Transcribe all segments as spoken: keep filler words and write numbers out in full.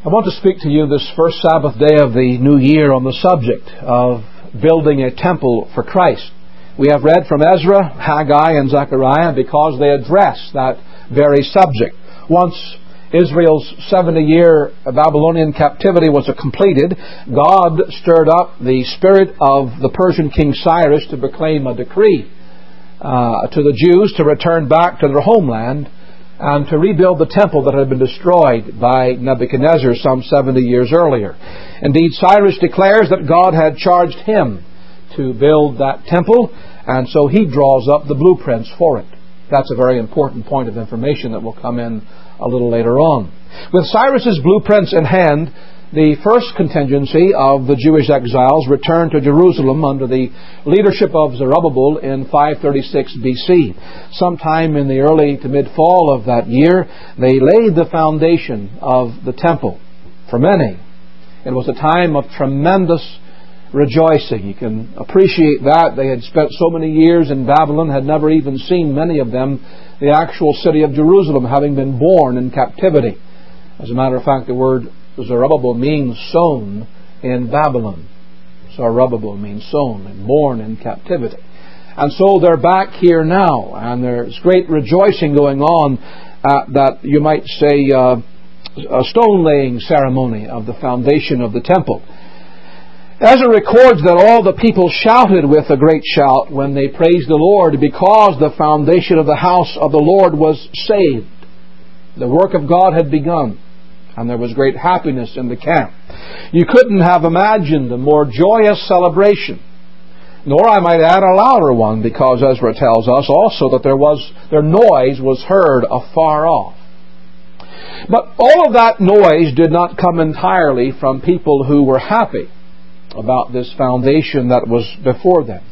I want to speak to you this first Sabbath day of the new year on the subject of building a temple for Christ. We have read from Ezra, Haggai, and Zechariah because they address that very subject. Once Israel's seventy-year Babylonian captivity was completed, God stirred up the spirit of the Persian king Cyrus to proclaim a decree uh, to the Jews to return back to their homeland and to rebuild the temple that had been destroyed by Nebuchadnezzar some seventy years earlier. Indeed, Cyrus declares that God had charged him to build that temple, and so he draws up the blueprints for it. That's a very important point of information that will come in a little later on. With Cyrus's blueprints in hand, the first contingency of the Jewish exiles returned to Jerusalem under the leadership of Zerubbabel in five thirty-six B C. Sometime in the early to mid-fall of that year, they laid the foundation of the temple. For many, it was a time of tremendous rejoicing. You can appreciate that. They had spent so many years in Babylon, had never even seen, many of them, the actual city of Jerusalem, having been born in captivity. As a matter of fact, the word Zerubbabel means sown in Babylon. Zerubbabel means sown and born in captivity. And so they're back here now, and there's great rejoicing going on at that, you might say, uh, a stone-laying ceremony of the foundation of the temple. Ezra records that all the people shouted with a great shout when they praised the Lord because the foundation of the house of the Lord was saved. The work of God had begun, and there was great happiness in the camp. You couldn't have imagined a more joyous celebration, nor, I might add, a louder one, because Ezra tells us also that there was their noise was heard afar off. But all of that noise did not come entirely from people who were happy about this foundation that was before them.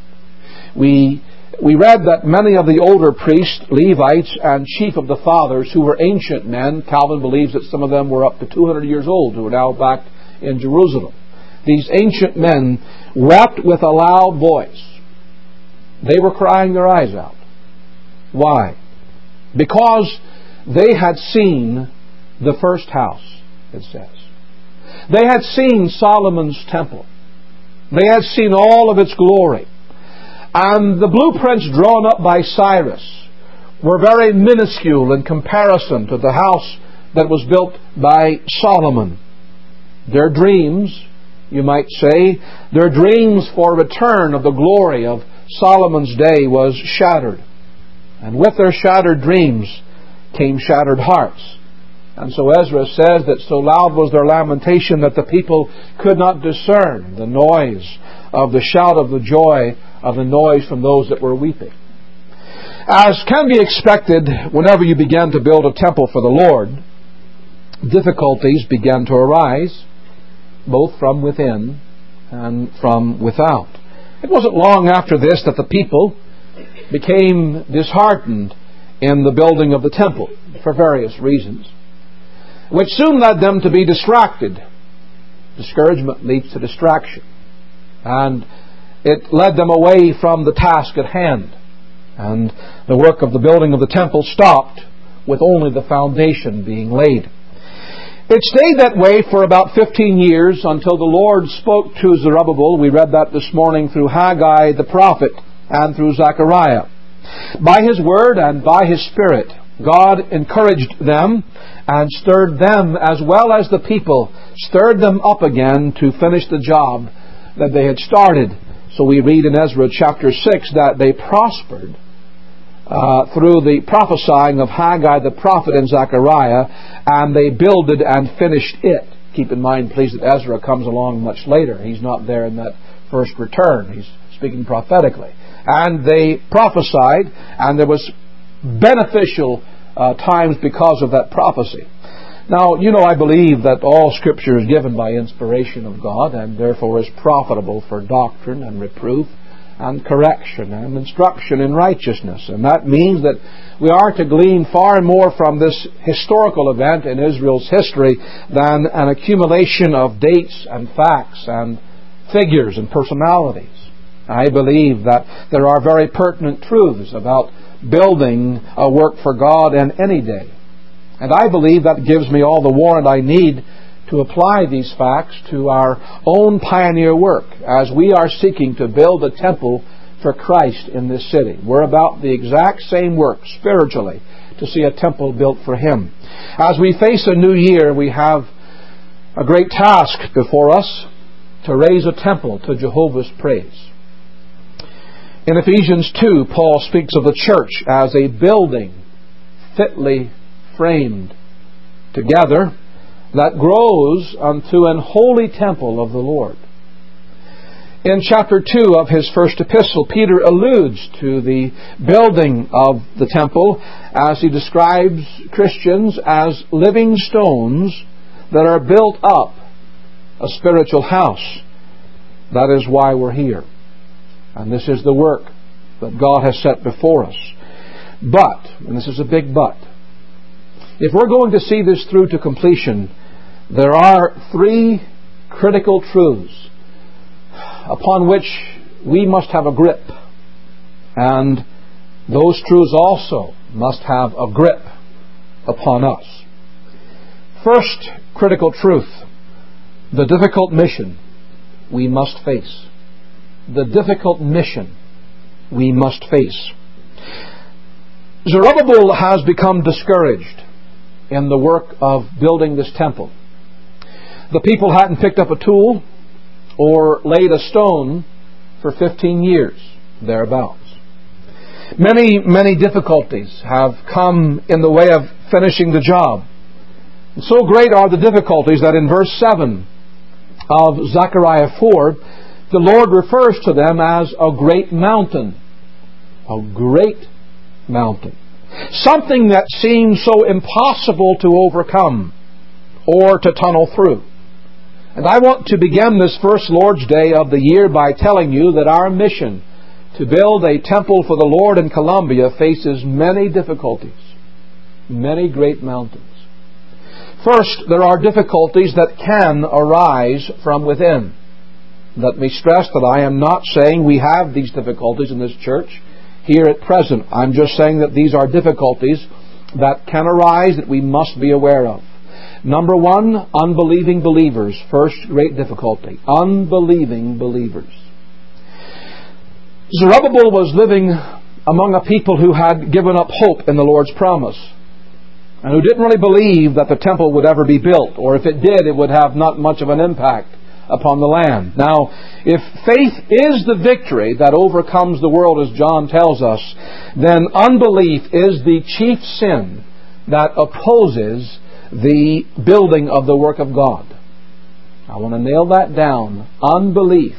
We we read that many of the older priests, Levites, and chief of the fathers, who were ancient men, Calvin believes that some of them were up to two hundred years old, who are now back in Jerusalem. These ancient men wept with a loud voice. They were crying their eyes out. Why? Because they had seen the first house, it says. They had seen Solomon's temple. They had seen all of its glory. And the blueprints drawn up by Cyrus were very minuscule in comparison to the house that was built by Solomon. Their dreams, you might say, their dreams for return of the glory of Solomon's day was shattered. And with their shattered dreams came shattered hearts. And so Ezra says that so loud was their lamentation that the people could not discern the noise of the shout of the joy of the noise from those that were weeping. As can be expected, whenever you began to build a temple for the Lord, difficulties began to arise, both from within and from without. It wasn't long after this that the people became disheartened in the building of the temple for various reasons, which soon led them to be distracted. Discouragement leads to distraction. And it led them away from the task at hand. And the work of the building of the temple stopped with only the foundation being laid. It stayed that way for about fifteen years until the Lord spoke to Zerubbabel. We read that this morning through Haggai the prophet and through Zechariah. By His word and by His Spirit, God encouraged them and stirred them as well as the people, stirred them up again to finish the job that they had started. So we read in Ezra chapter six that they prospered uh, through the prophesying of Haggai the prophet and Zechariah, and they builded and finished it. Keep in mind, please, that Ezra comes along much later. He's not there in that first return. He's speaking prophetically. And they prophesied, and there was beneficial uh, times because of that prophecy. Now, you know, I believe that all Scripture is given by inspiration of God, and therefore is profitable for doctrine and reproof and correction and instruction in righteousness. And that means that we are to glean far more from this historical event in Israel's history than an accumulation of dates and facts and figures and personalities. I believe that there are very pertinent truths about building a work for God in any day. And I believe that gives me all the warrant I need to to apply these facts to our own pioneer work as we are seeking to build a temple for Christ in this city. We're about the exact same work spiritually to see a temple built for Him. As we face a new year, we have a great task before us to raise a temple to Jehovah's praise. In Ephesians two, Paul speaks of the church as a building fitly framed together that grows unto an holy temple of the Lord. In chapter two of his first epistle, Peter alludes to the building of the temple as he describes Christians as living stones that are built up a spiritual house. That is why we're here. And this is the work that God has set before us. But, and this is a big but, if we're going to see this through to completion, there are three critical truths upon which we must have a grip. And those truths also must have a grip upon us. First critical truth, the difficult mission we must face. The difficult mission we must face. Zerubbabel has become discouraged in the work of building this temple. The people hadn't picked up a tool or laid a stone for fifteen years, thereabouts. Many, many difficulties have come in the way of finishing the job. And so great are the difficulties that in verse seven of Zechariah four, the Lord refers to them as a great mountain. A great mountain. Something that seems so impossible to overcome or to tunnel through. And I want to begin this first Lord's Day of the year by telling you that our mission to build a temple for the Lord in Columbia faces many difficulties, many great mountains. First, there are difficulties that can arise from within. Let me stress that I am not saying we have these difficulties in this church here at present. I'm just saying that these are difficulties that can arise that we must be aware of. Number one, unbelieving believers. First great difficulty. Unbelieving believers. Zerubbabel was living among a people who had given up hope in the Lord's promise and who didn't really believe that the temple would ever be built, or if it did, it would have not much of an impact upon the land. Now, if faith is the victory that overcomes the world, as John tells us, then unbelief is the chief sin that opposes the building of the work of God. I want to nail that down. Unbelief.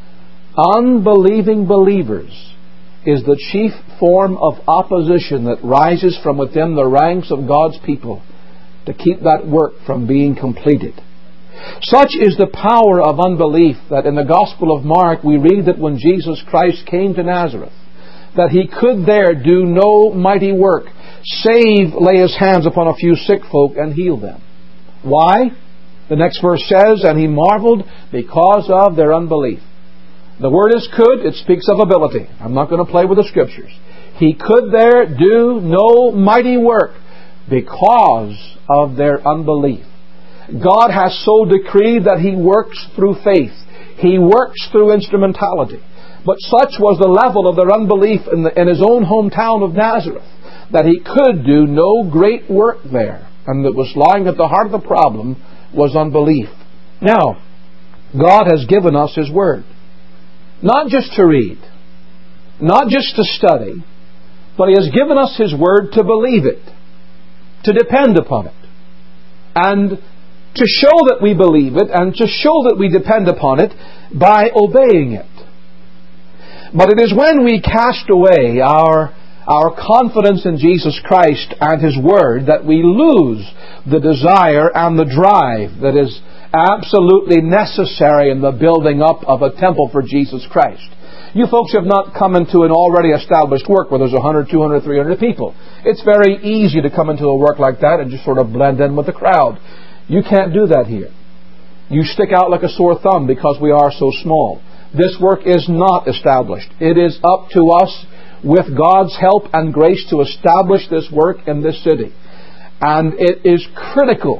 Unbelieving believers is the chief form of opposition that rises from within the ranks of God's people to keep that work from being completed. Such is the power of unbelief that in the Gospel of Mark we read that when Jesus Christ came to Nazareth, that He could there do no mighty work, save lay His hands upon a few sick folk and heal them. Why? The next verse says, and He marveled because of their unbelief. The word is could, it speaks of ability. I'm not going to play with the Scriptures. He could there do no mighty work because of their unbelief. God has so decreed that He works through faith. He works through instrumentality. But such was the level of their unbelief in, the, in His own hometown of Nazareth that He could do no great work there. And that was lying at the heart of the problem was unbelief. Now, God has given us His Word. Not just to read, not just to study, but He has given us His Word to believe it, to depend upon it, and to show that we believe it, and to show that we depend upon it by obeying it. But it is when we cast away our, our confidence in Jesus Christ and His Word that we lose the desire and the drive that is absolutely necessary in the building up of a temple for Jesus Christ. You folks have not come into an already established work where there's one hundred, two hundred, three hundred people. It's very easy to come into a work like that and just sort of blend in with the crowd. You can't do that here. You stick out like a sore thumb because we are so small. This work is not established. It is up to us, with God's help and grace, to establish this work in this city. And it is critical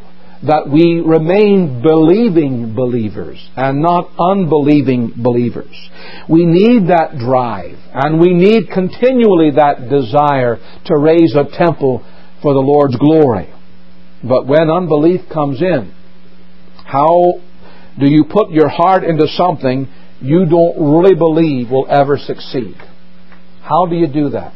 that we remain believing believers and not unbelieving believers. We need that drive, and we need continually that desire to raise a temple for the Lord's glory. But when unbelief comes in, how do you put your heart into something you don't really believe will ever succeed? How do you do that?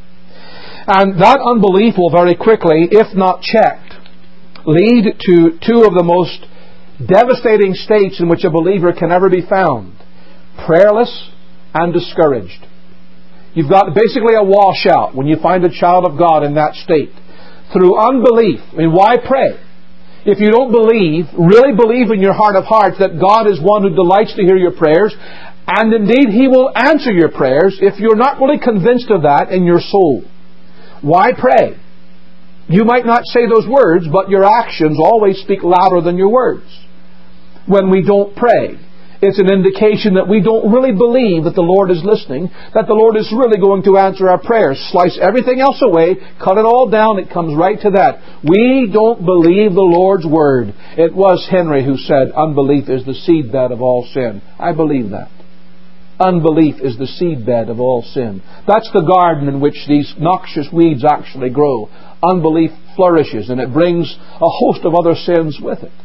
And that unbelief will very quickly, if not checked, lead to two of the most devastating states in which a believer can ever be found: prayerless and discouraged. You've got basically a washout when you find a child of God in that state. Through unbelief. I mean, why pray? If you don't believe, really believe in your heart of hearts that God is one who delights to hear your prayers, and indeed He will answer your prayers, if you're not really convinced of that in your soul, why pray? You might not say those words, but your actions always speak louder than your words. When we don't pray, it's an indication that we don't really believe that the Lord is listening, that the Lord is really going to answer our prayers. Slice everything else away, cut it all down, it comes right to that. We don't believe the Lord's Word. It was Henry who said, unbelief is the seedbed of all sin. I believe that. Unbelief is the seedbed of all sin. That's the garden in which these noxious weeds actually grow. Unbelief flourishes, and it brings a host of other sins with it.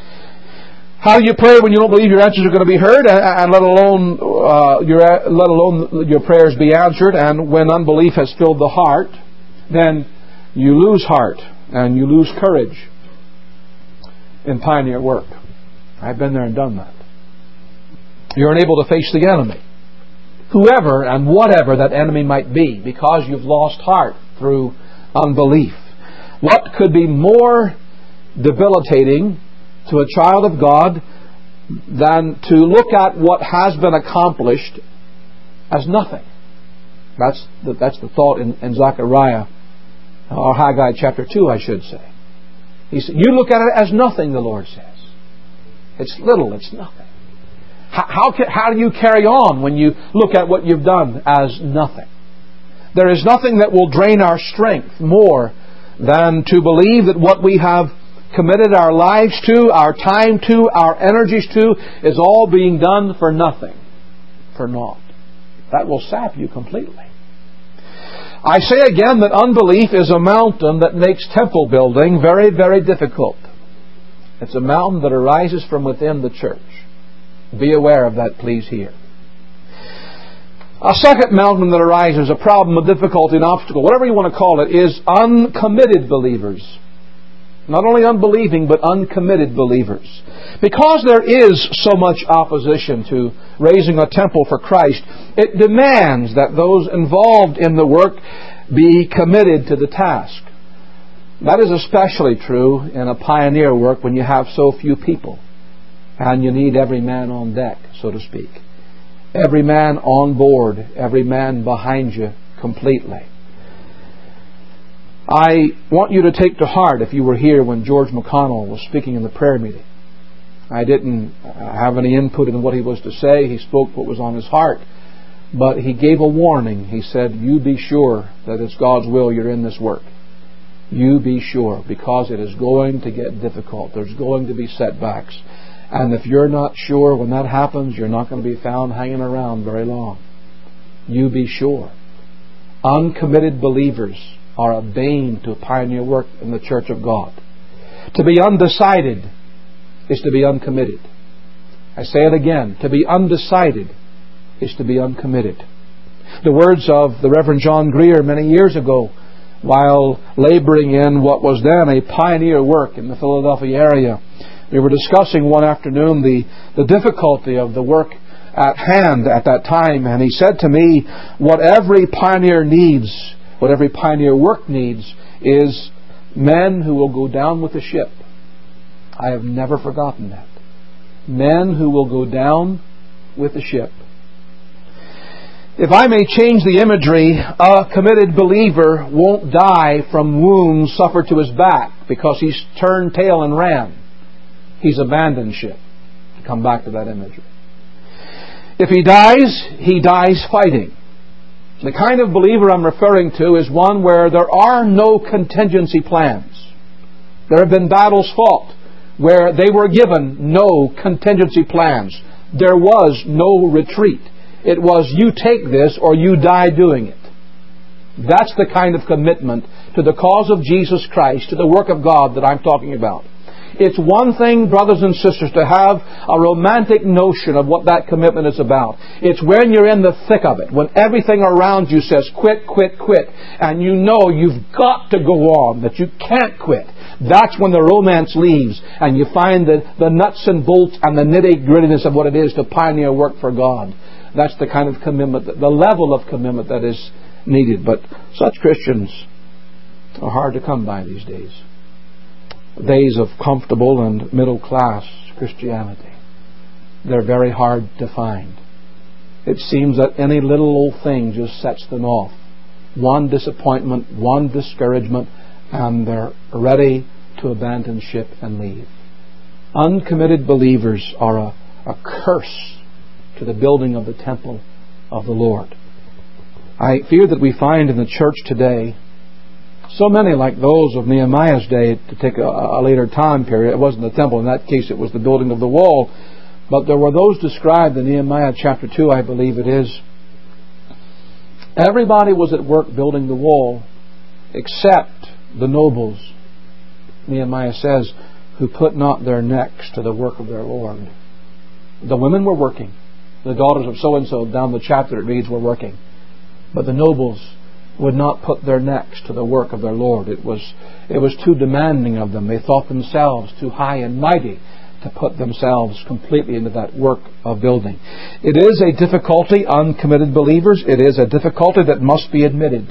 How do you pray when you don't believe your answers are going to be heard, and let alone uh, your let alone your prayers be answered? And when unbelief has filled the heart, then you lose heart and you lose courage in pioneer work. I've been there and done that. You're unable to face the enemy, whoever and whatever that enemy might be, because you've lost heart through unbelief. What could be more debilitating to a child of God than to look at what has been accomplished as nothing? That's the, that's the thought in, in Zechariah, or Haggai chapter two, I should say. He said, you look at it as nothing, the Lord says. It's little, it's nothing. How, how, can, how do you carry on when you look at what you've done as nothing? There is nothing that will drain our strength more than to believe that what we have committed our lives to, our time to, our energies to, is all being done for nothing, for naught. That will sap you completely. I say again that unbelief is a mountain that makes temple building very, very difficult. It's a mountain that arises from within the church. Be aware of that, please, here. A second mountain that arises, a problem, a difficulty, an obstacle, whatever you want to call it, is uncommitted believers. Not only unbelieving, but uncommitted believers. Because there is so much opposition to raising a temple for Christ, it demands that those involved in the work be committed to the task. That is especially true in a pioneer work when you have so few people, and you need every man on deck, so to speak. Every man on board, every man behind you completely. I want you to take to heart, if you were here when George McConnell was speaking in the prayer meeting. I didn't have any input in what he was to say. He spoke what was on his heart. But he gave a warning. He said, you be sure that it's God's will you're in this work. You be sure, because it is going to get difficult. There's going to be setbacks. And if you're not sure when that happens, you're not going to be found hanging around very long. You be sure. Uncommitted believers are a bane to pioneer work in the Church of God. To be undecided is to be uncommitted. I say it again. To be undecided is to be uncommitted. The words of the Reverend John Greer many years ago, while laboring in what was then a pioneer work in the Philadelphia area, we were discussing one afternoon the, the difficulty of the work at hand at that time, and he said to me, what every pioneer needs, what every pioneer work needs, is men who will go down with the ship. I have never forgotten that. Men who will go down with the ship. If I may change the imagery, a committed believer won't die from wounds suffered to his back because he's turned tail and ran. He's abandoned ship. Come back to that imagery. If he dies, he dies fighting. The kind of believer I'm referring to is one where there are no contingency plans. There have been battles fought. where they were given no contingency plans. There was no retreat. It was, you take this or you die doing it. That's the kind of commitment to the cause of Jesus Christ, to the work of God that I'm talking about. It's one thing, brothers and sisters, to have a romantic notion of what that commitment is about. It's when you're in the thick of it, when everything around you says quit, quit, quit, and you know you've got to go on, that you can't quit. That's when the romance leaves, and you find the, the nuts and bolts and the nitty-grittiness of what it is to pioneer work for God. That's the kind of commitment, the level of commitment that is needed. But such Christians are hard to come by these days. Days of comfortable and middle class Christianity. They're very hard to find. It seems that any little old thing just sets them off. One disappointment, one discouragement, and they're ready to abandon ship and leave. Uncommitted believers are a, a curse to the building of the temple of the Lord. I fear that we find in the church today so many like those of Nehemiah's day, to take a, a later time period. It wasn't the temple. In that case, it was the building of the wall. But there were those described in Nehemiah chapter two, I believe it is. Everybody was at work building the wall except the nobles, Nehemiah says, who put not their necks to the work of their Lord. The women were working. The daughters of so-and-so down the chapter it reads were working. But the nobles would not put their necks to the work of their Lord. It was, it was too demanding of them. They thought themselves too high and mighty to put themselves completely into that work of building. It is a difficulty, uncommitted believers. It is a difficulty that must be admitted.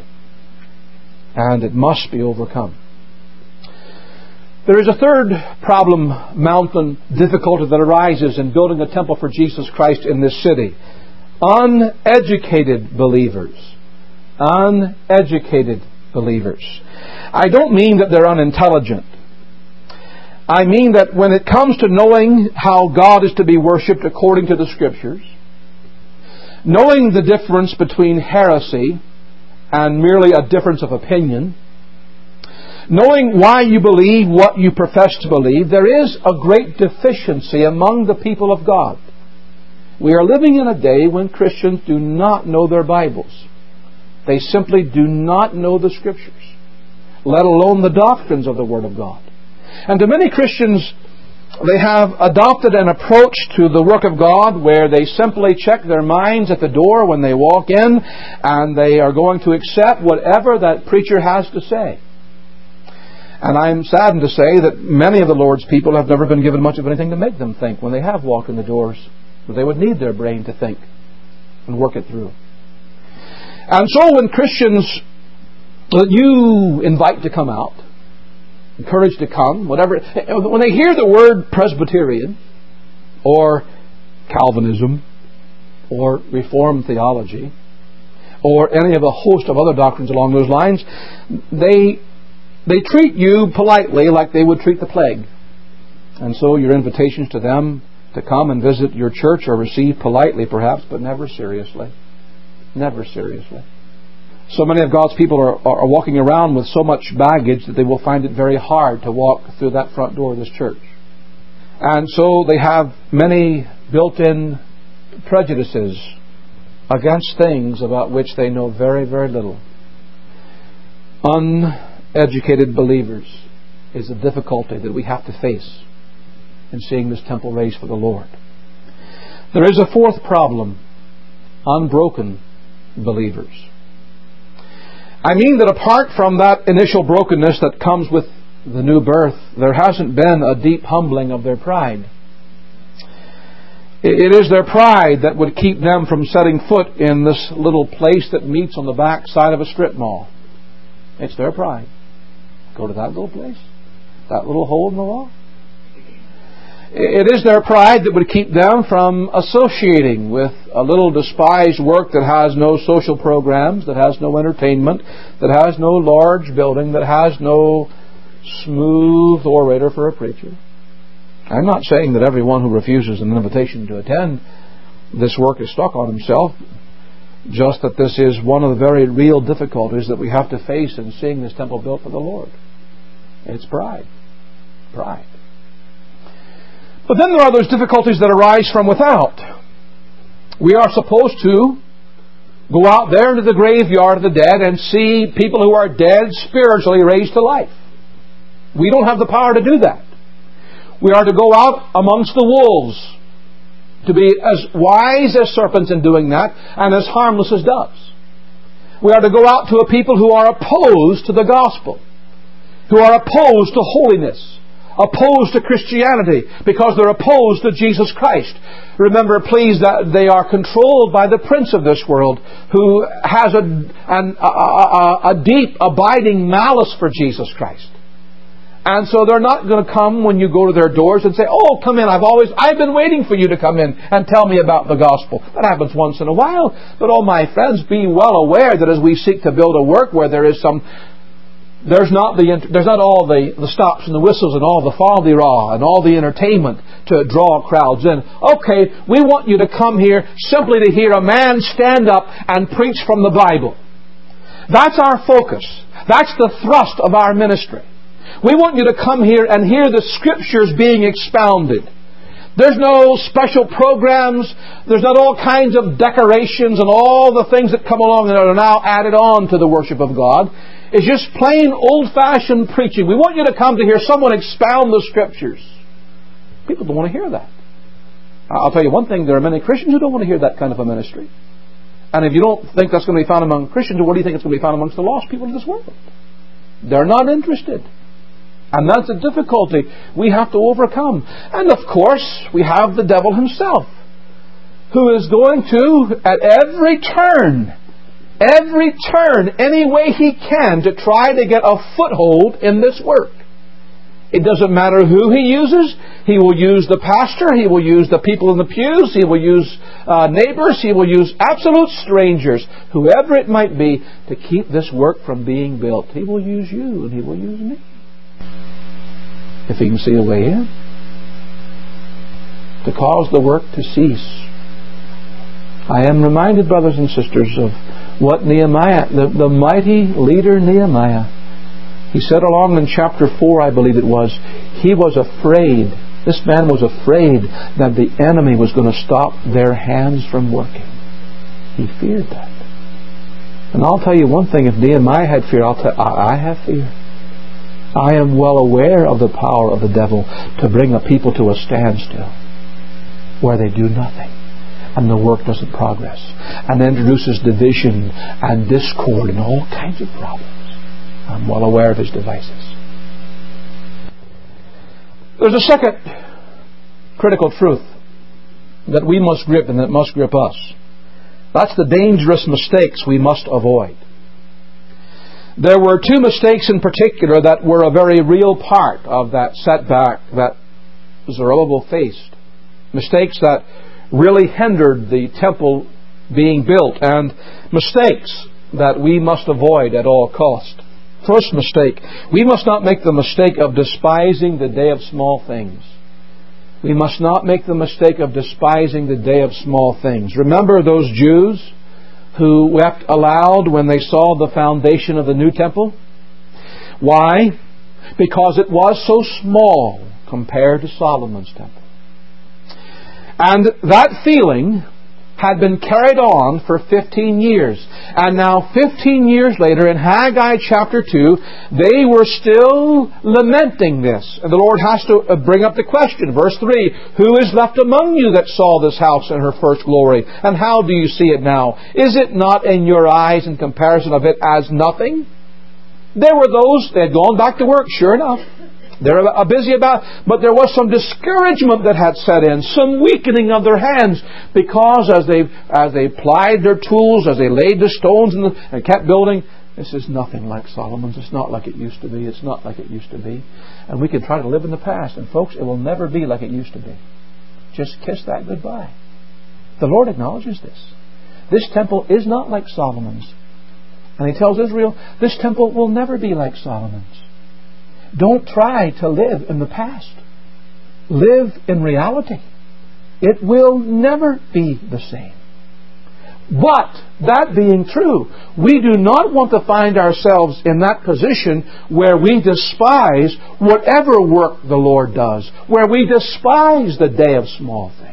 And it must be overcome. There is a third problem, mountain difficulty that arises in building a temple for Jesus Christ in this city. Uneducated believers. Uneducated believers. I don't mean that they're unintelligent. I mean that when it comes to knowing how God is to be worshipped according to the Scriptures, knowing the difference between heresy and merely a difference of opinion, knowing why you believe what you profess to believe, there is a great deficiency among the people of God. We are living in a day when Christians do not know their Bibles. They simply do not know the Scriptures, let alone the doctrines of the Word of God. And to many Christians, they have adopted an approach to the work of God where they simply check their minds at the door when they walk in, and they are going to accept whatever that preacher has to say. And I'm saddened to say that many of the Lord's people have never been given much of anything to make them think when they have walked in the doors. But they would need their brain to think and work it through. And so when Christians that you invite to come out, encourage to come, whatever, when they hear the word Presbyterian or Calvinism or Reformed theology or any of a host of other doctrines along those lines, they they treat you politely like they would treat the plague. And so your invitations to them to come and visit your church are received politely perhaps, but never seriously. Never seriously. So many of God's people are, are walking around with so much baggage that they will find it very hard to walk through that front door of this church. And so they have many built-in prejudices against things about which they know very, very little. Uneducated believers is a difficulty that we have to face in seeing this temple raised for the Lord. There is a fourth problem. Unbroken believers. I mean that apart from that initial brokenness that comes with the new birth, there hasn't been a deep humbling of their pride. It is their pride that would keep them from setting foot in this little place that meets on the back side of a strip mall. It's their pride. Go to that little place? That little hole in the wall? It is their pride that would keep them from associating with a little despised work that has no social programs, that has no entertainment, that has no large building, that has no smooth orator for a preacher. I'm not saying that everyone who refuses an invitation to attend this work is stuck on himself, just that this is one of the very real difficulties that we have to face in seeing this temple built for the Lord. It's pride. Pride. But then there are those difficulties that arise from without. We are supposed to go out there into the graveyard of the dead and see people who are dead spiritually raised to life. We don't have the power to do that. We are to go out amongst the wolves, to be as wise as serpents in doing that, and as harmless as doves. We are to go out to a people who are opposed to the gospel, who are opposed to holiness, opposed to Christianity, because they're opposed to Jesus Christ. Remember, please, that they are controlled by the prince of this world, who has a, an, a, a, a deep, abiding malice for Jesus Christ. And so they're not going to come when you go to their doors and say, "Oh, come in, I've always, I've been waiting for you to come in and tell me about the gospel." That happens once in a while. But oh, my friends, be well aware that as we seek to build a work where there is some, there's not the, there's not all the, the stops and the whistles and all the fal-de-ras and all the entertainment to draw crowds in. Okay, we want you to come here simply to hear a man stand up and preach from the Bible. That's our focus. That's the thrust of our ministry. We want you to come here and hear the Scriptures being expounded. There's no special programs. There's not all kinds of decorations and all the things that come along that are now added on to the worship of God. It's just plain old-fashioned preaching. We want you to come to hear someone expound the Scriptures. People don't want to hear that. I'll tell you one thing, there are many Christians who don't want to hear that kind of a ministry. And if you don't think that's going to be found among Christians, what do you think it's going to be found amongst the lost people of this world? They're not interested. And that's a difficulty we have to overcome. And of course, we have the devil himself, who is going to, at every turn, every turn, any way he can, to try to get a foothold in this work. It doesn't matter who he uses. He will use the pastor. He will use the people in the pews. He will use uh, neighbors. He will use absolute strangers, whoever it might be, to keep this work from being built. He will use you and he will use me, if he can see a way in, to cause the work to cease. I am reminded, brothers and sisters, of what Nehemiah, the, the mighty leader Nehemiah, he said along in chapter four, I believe it was, he was afraid, this man was afraid that the enemy was going to stop their hands from working. He feared that. And I'll tell you one thing, if Nehemiah had fear, I'll tell I, I have fear. I am well aware of the power of the devil to bring a people to a standstill where they do nothing and the work doesn't progress, and introduces division and discord and all kinds of problems. I'm well aware of his devices. There's a second critical truth that we must grip and that must grip us. That's the dangerous mistakes we must avoid. There were two mistakes in particular that were a very real part of that setback that Zerubbabel faced. Mistakes that really hindered the temple being built, and mistakes that we must avoid at all cost. First mistake, we must not make the mistake of despising the day of small things. We must not make the mistake of despising the day of small things. Remember those Jews who wept aloud when they saw the foundation of the new temple? Why? Because it was so small compared to Solomon's temple. And that feeling had been carried on for fifteen years. And now fifteen years later, in Haggai chapter two, they were still lamenting this. And the Lord has to bring up the question. Verse three, who is left among you that saw this house in her first glory? And how do you see it now? Is it not in your eyes in comparison of it as nothing? There were those, they had gone back to work, sure enough. They're busy about, but there was some discouragement that had set in, some weakening of their hands, because as they as they plied their tools, as they laid the stones and, the, and kept building, this is nothing like Solomon's. It's not like it used to be. It's not like it used to be. And we can try to live in the past, and folks, it will never be like it used to be. Just kiss that goodbye. The Lord acknowledges this. This temple is not like Solomon's. And He tells Israel, this temple will never be like Solomon's. Don't try to live in the past. Live in reality. It will never be the same. But, that being true, we do not want to find ourselves in that position where we despise whatever work the Lord does, where we despise the day of small things.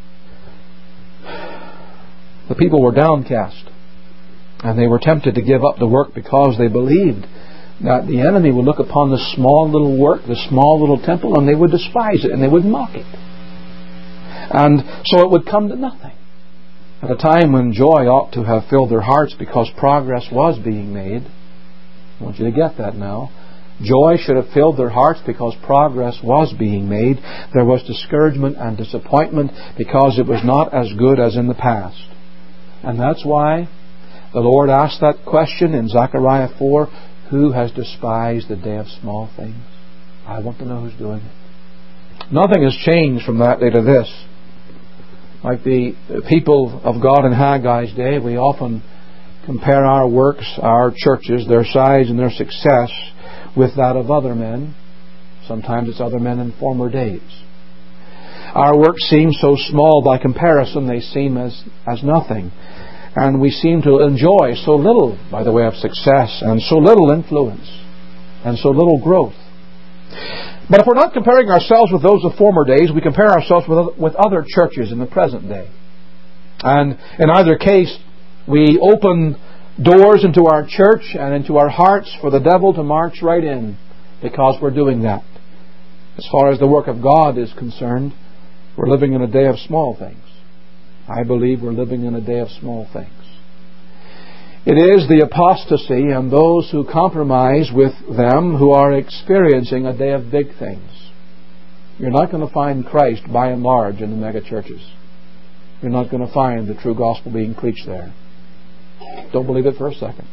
The people were downcast, and they were tempted to give up the work because they believed that the enemy would look upon the small little work, the small little temple, and they would despise it, and they would mock it. And so it would come to nothing. At a time when joy ought to have filled their hearts because progress was being made. I want you to get that now. Joy should have filled their hearts because progress was being made. There was discouragement and disappointment because it was not as good as in the past. And that's why the Lord asked that question in Zechariah four, who has despised the day of small things? I want to know who's doing it. Nothing has changed from that day to this. Like the people of God in Haggai's day, we often compare our works, our churches, their size and their success with that of other men. Sometimes it's other men in former days. Our works seem so small by comparison, they seem as, as nothing. And we seem to enjoy so little by the way of success, and so little influence, and so little growth. But if we're not comparing ourselves with those of former days, we compare ourselves with, with other churches in the present day. And in either case, we open doors into our church and into our hearts for the devil to march right in, because we're doing that. As far as the work of God is concerned, we're living in a day of small things. I believe we're living in a day of small things. It is the apostasy and those who compromise with them who are experiencing a day of big things. You're not going to find Christ by and large in the mega churches. You're not going to find the true gospel being preached there. Don't believe it for a second.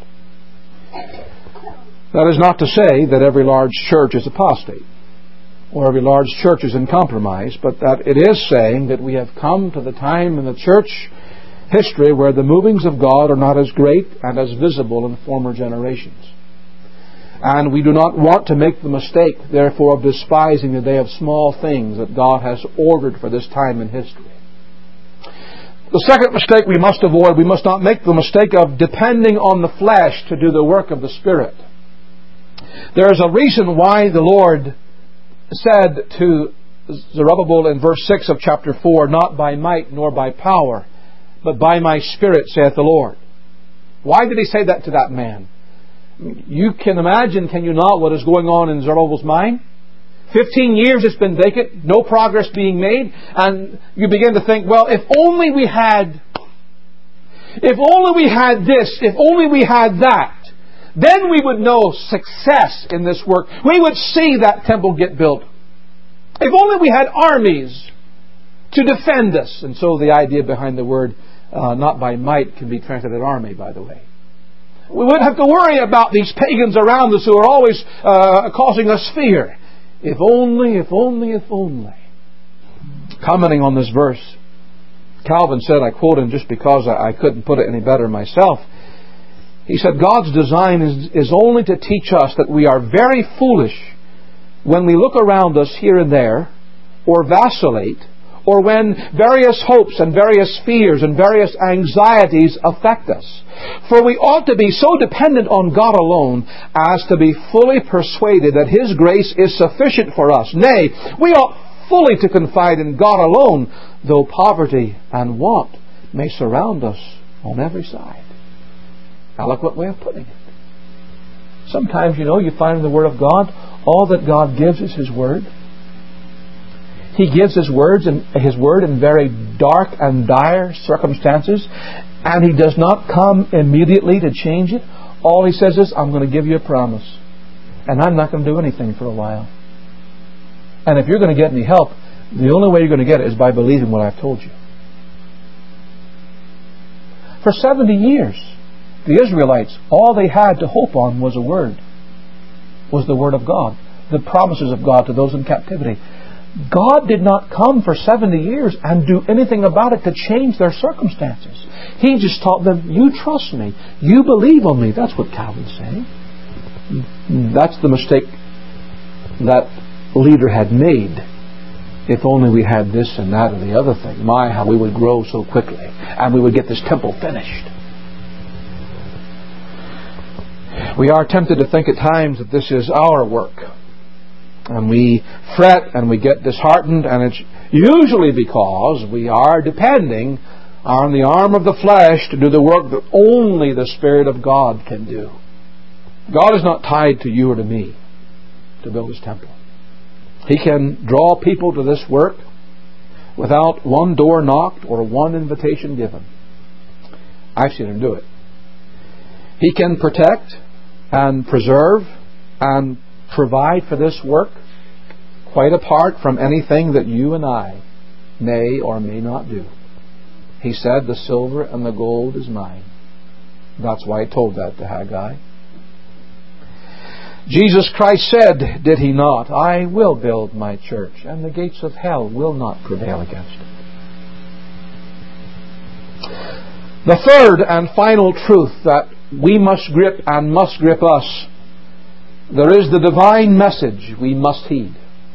That is not to say that every large church is apostate, or every large church is in compromise, but that it is saying that we have come to the time in the church history where the movings of God are not as great and as visible in former generations. And we do not want to make the mistake, therefore, of despising the day of small things that God has ordered for this time in history. The second mistake we must avoid, we must not make the mistake of depending on the flesh to do the work of the Spirit. There is a reason why the Lord said to Zerubbabel in verse six of chapter four, not by might nor by power, but by my Spirit, saith the Lord. Why did He say that to that man? You can imagine, can you not, what is going on in Zerubbabel's mind? Fifteen years it's been vacant, no progress being made, and you begin to think, well, if only we had, if only we had this, if only we had that, then we would know success in this work. We would see that temple get built. If only we had armies to defend us. And so the idea behind the word uh, not by might can be translated army, by the way. We wouldn't have to worry about these pagans around us who are always uh, causing us fear. If only, if only, if only. Commenting on this verse, Calvin said, I quote him just because I, I couldn't put it any better myself. He said, God's design is, is only to teach us that we are very foolish when we look around us here and there, or vacillate, or when various hopes and various fears and various anxieties affect us. For we ought to be so dependent on God alone as to be fully persuaded that His grace is sufficient for us. Nay, we ought fully to confide in God alone, though poverty and want may surround us on every side. Eloquent way of putting it. Sometimes, you know, you find in the Word of God, all that God gives is His Word. He gives His words and His Word in very dark and dire circumstances, and He does not come immediately to change it. All He says is, I'm going to give you a promise, and I'm not going to do anything for a while. And if you're going to get any help, the only way you're going to get it is by believing what I've told you. For seventy years, the Israelites, all they had to hope on was a word, was the Word of God, the promises of God to those in captivity. God did not come for seventy years and do anything about it to change their circumstances. He just taught them, you trust me, you believe on me. That's what Calvin's saying. That's the mistake that leader had made. If only we had this and that or the other thing. My, how we would grow so quickly. And we would get this temple finished. We are tempted to think at times that this is our work. And we fret and we get disheartened, and it's usually because we are depending on the arm of the flesh to do the work that only the Spirit of God can do. God is not tied to you or to me to build His temple. He can draw people to this work without one door knocked or one invitation given. I've seen Him do it. He can protect and preserve and provide for this work quite apart from anything that you and I may or may not do. He said, the silver and the gold is mine. That's why He told that to Haggai. Jesus Christ said, did He not, I will build my church, and the gates of hell will not prevail against it. The third and final truth that we must grip and must grip us, there is the divine message we must heed.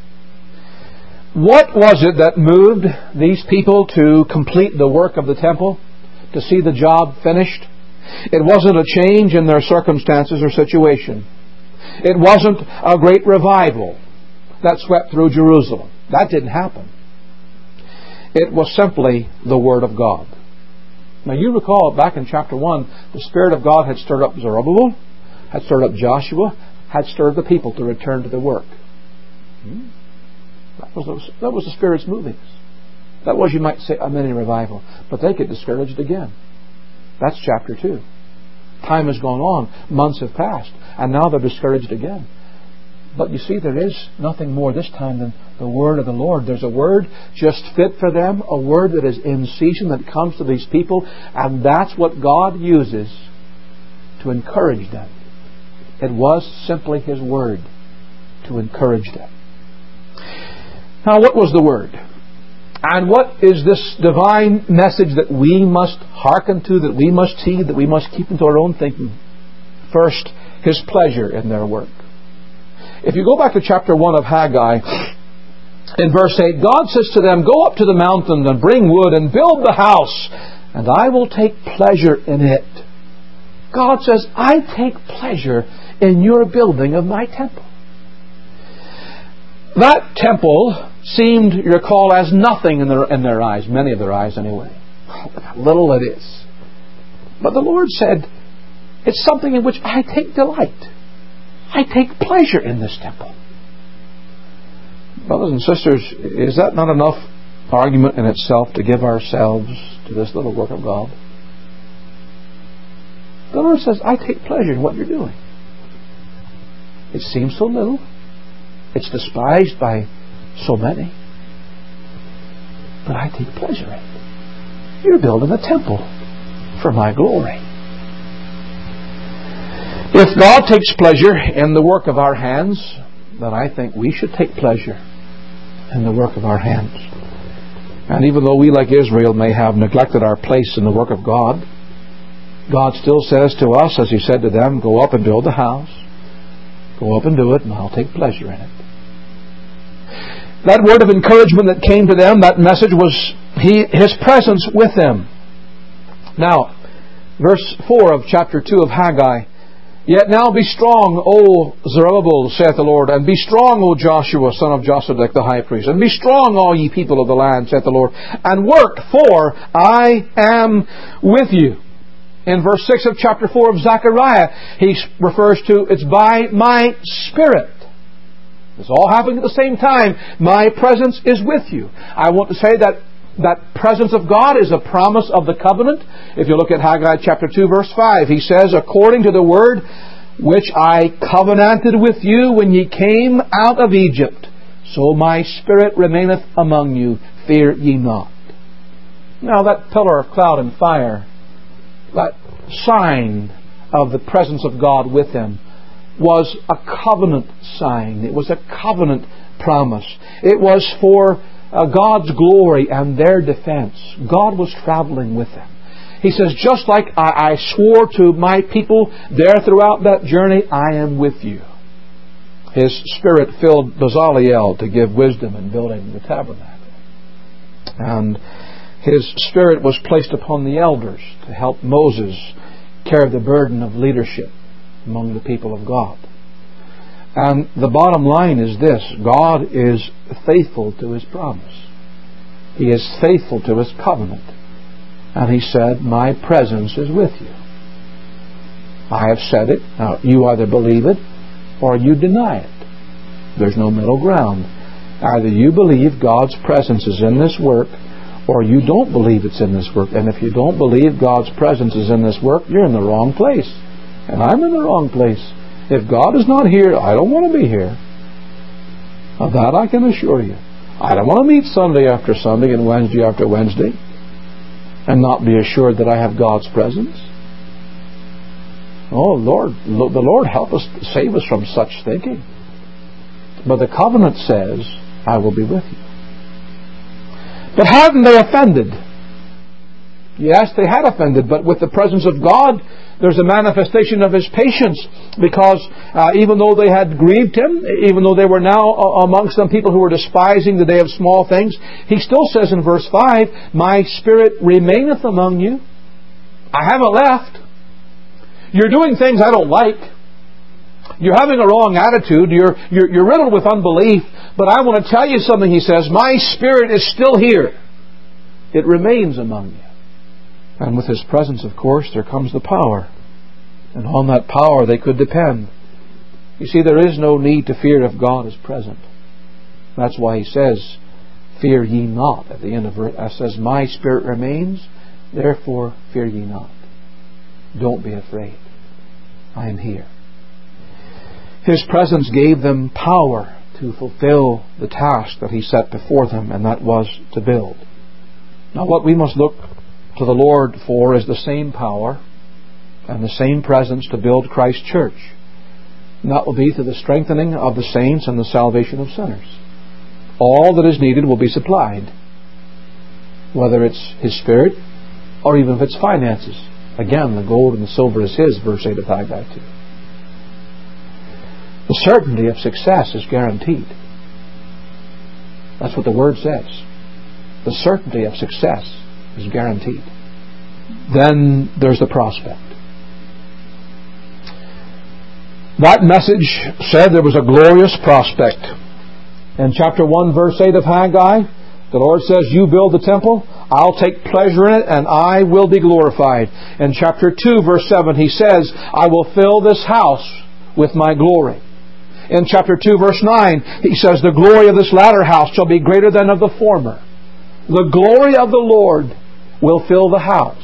What was it that moved these people to complete the work of the temple, to see the job finished? It wasn't a change in their circumstances or situation. It wasn't a great revival that swept through Jerusalem. That didn't happen. It was simply the Word of God. Now you recall back in chapter one, the Spirit of God had stirred up Zerubbabel, had stirred up Joshua, had stirred the people to return to the work. Hmm? That was, the, that was the Spirit's movings. That was, you might say, a mini revival. But they get discouraged again. That's chapter two. Time has gone on. Months have passed. And now they're discouraged again. But you see, there is nothing more this time than the word of the Lord. There's a word just fit for them, a word that is in season, that comes to these people, and that's what God uses to encourage them. It was simply His word to encourage them. Now, what was the word? And what is this divine message that we must hearken to, that we must heed, that we must keep into our own thinking? First, His pleasure in their work. If you go back to chapter one of Haggai, in verse eight, God says to them, go up to the mountains and bring wood and build the house, and I will take pleasure in it. God says, I take pleasure in your building of my temple. That temple seemed, you recall, as nothing in their, in their eyes, many of their eyes anyway. How little it is. But the Lord said, it's something in which I take delight. I take pleasure in this temple. Brothers and sisters, is that not enough argument in itself to give ourselves to this little work of God? The Lord says, I take pleasure in what you're doing. It seems so little. It's despised by so many. But I take pleasure in it. You're building a temple for my glory. If God takes pleasure in the work of our hands, then I think we should take pleasure in the work of our hands. And even though we, like Israel, may have neglected our place in the work of God, God still says to us, as He said to them, go up and build a house. Go up and do it, and I'll take pleasure in it. That word of encouragement that came to them, that message was he, His presence with them. Now, verse four of chapter two of Haggai, yet now be strong, O Zerubbabel, saith the Lord, and be strong, O Joshua, son of Josedech the high priest, and be strong, all ye people of the land, saith the Lord, and work, for I am with you. In verse six of chapter four of Zechariah, he refers to, it's by my Spirit. It's all happening at the same time. My presence is with you. I want to say that that presence of God is a promise of the covenant. If you look at Haggai chapter two verse five, he says, according to the word which I covenanted with you when ye came out of Egypt, so my Spirit remaineth among you. Fear ye not. Now that pillar of cloud and fire, that sign of the presence of God with them, was a covenant sign. It was a covenant promise. It was for uh, God's glory and their defense. God was traveling with them. He says, just like I, I swore to my people there throughout that journey, I am with you. His Spirit filled Bezaleel to give wisdom in building the tabernacle. And His Spirit was placed upon the elders to help Moses carry the burden of leadership among the people of God. And the bottom line is this: God is faithful to His promise. He is faithful to His covenant. And He said, my presence is with you. I have said it. Now, you either believe it or you deny it. There's no middle ground. Either you believe God's presence is in this work, or you don't believe it's in this work. And if you don't believe God's presence is in this work, you're in the wrong place. And I'm in the wrong place. If God is not here, I don't want to be here. Of that I can assure you. I don't want to meet Sunday after Sunday and Wednesday after Wednesday and not be assured that I have God's presence. Oh, Lord, the Lord help us, save us from such thinking. But the covenant says, I will be with you. But hadn't they offended? Yes, they had offended, but with the presence of God, there's a manifestation of His patience, because uh, even though they had grieved Him, even though they were now uh, amongst some people who were despising the day of small things, He still says in verse five, my Spirit remaineth among you. I haven't left. You're doing things I don't like. You're having a wrong attitude. You're, you're, you're riddled with unbelief. But I want to tell you something, He says. My Spirit is still here. It remains among you. And with His presence, of course, there comes the power. And on that power they could depend. You see, there is no need to fear if God is present. That's why He says, fear ye not. At the end of verse, it says, my Spirit remains, therefore fear ye not. Don't be afraid. I am here. His presence gave them power to fulfill the task that He set before them, and that was to build. Now, what we must look to the Lord for is the same power and the same presence to build Christ's church. And that will be to the strengthening of the saints and the salvation of sinners. All that is needed will be supplied, whether it's His Spirit or even if it's finances. Again, the gold and the silver is His, verse eight of Haggai two. The certainty of success is guaranteed. That's what the Word says. The certainty of success is guaranteed. Then there's the prospect. That message said there was a glorious prospect. In chapter one, verse eight of Haggai, the Lord says, you build the temple, I'll take pleasure in it, and I will be glorified. In chapter two, verse seven, He says, I will fill this house with my glory. In chapter two, verse nine, He says, the glory of this latter house shall be greater than of the former. The glory of the Lord will fill the house.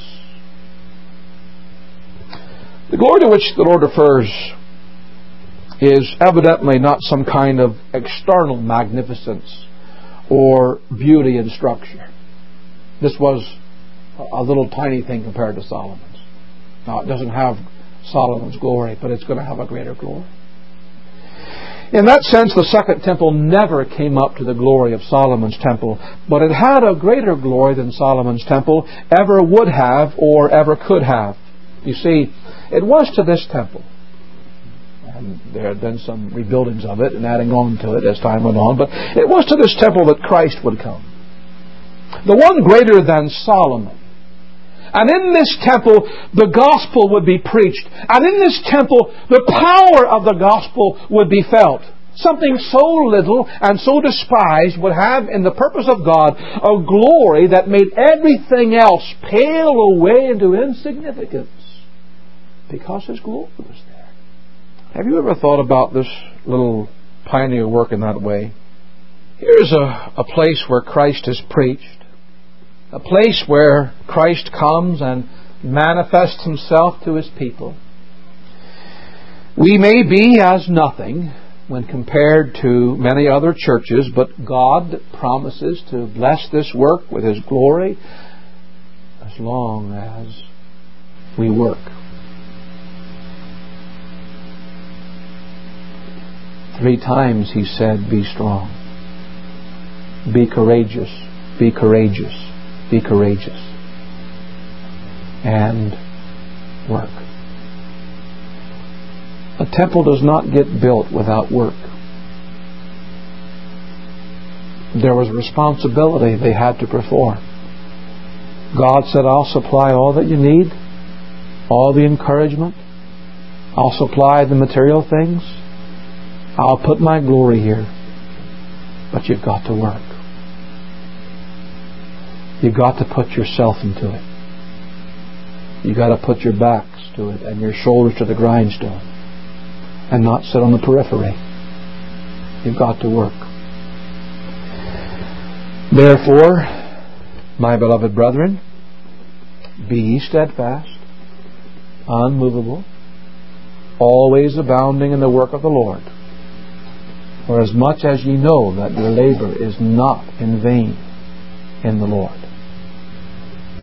The glory to which the Lord refers is evidently not some kind of external magnificence or beauty and structure. This was a little tiny thing compared to Solomon's. Now, it doesn't have Solomon's glory, but it's going to have a greater glory. In that sense, the second temple never came up to the glory of Solomon's temple, but it had a greater glory than Solomon's temple ever would have or ever could have. You see, it was to this temple, and there had been some rebuildings of it and adding on to it as time went on, but it was to this temple that Christ would come. The one greater than Solomon. And in this temple, the gospel would be preached. And in this temple, the power of the gospel would be felt. Something so little and so despised would have in the purpose of God a glory that made everything else pale away into insignificance because His glory was there. Have you ever thought about this little pioneer work in that way? Here's a, a place where Christ is preached. A place where Christ comes and manifests Himself to His people. We may be as nothing when compared to many other churches, but God promises to bless this work with His glory as long as we work. Three times He said, be strong. Be courageous. Be courageous. Be courageous. And work. A temple does not get built without work. There was a responsibility they had to perform. God said, I'll supply all that you need, all the encouragement. I'll supply the material things. I'll put my glory here. But you've got to work. You've got to put yourself into it. You've got to put your backs to it and your shoulders to the grindstone and not sit on the periphery. You've got to work. Therefore, my beloved brethren, be ye steadfast, unmovable, always abounding in the work of the Lord. For as much as ye know that your labor is not in vain in the Lord.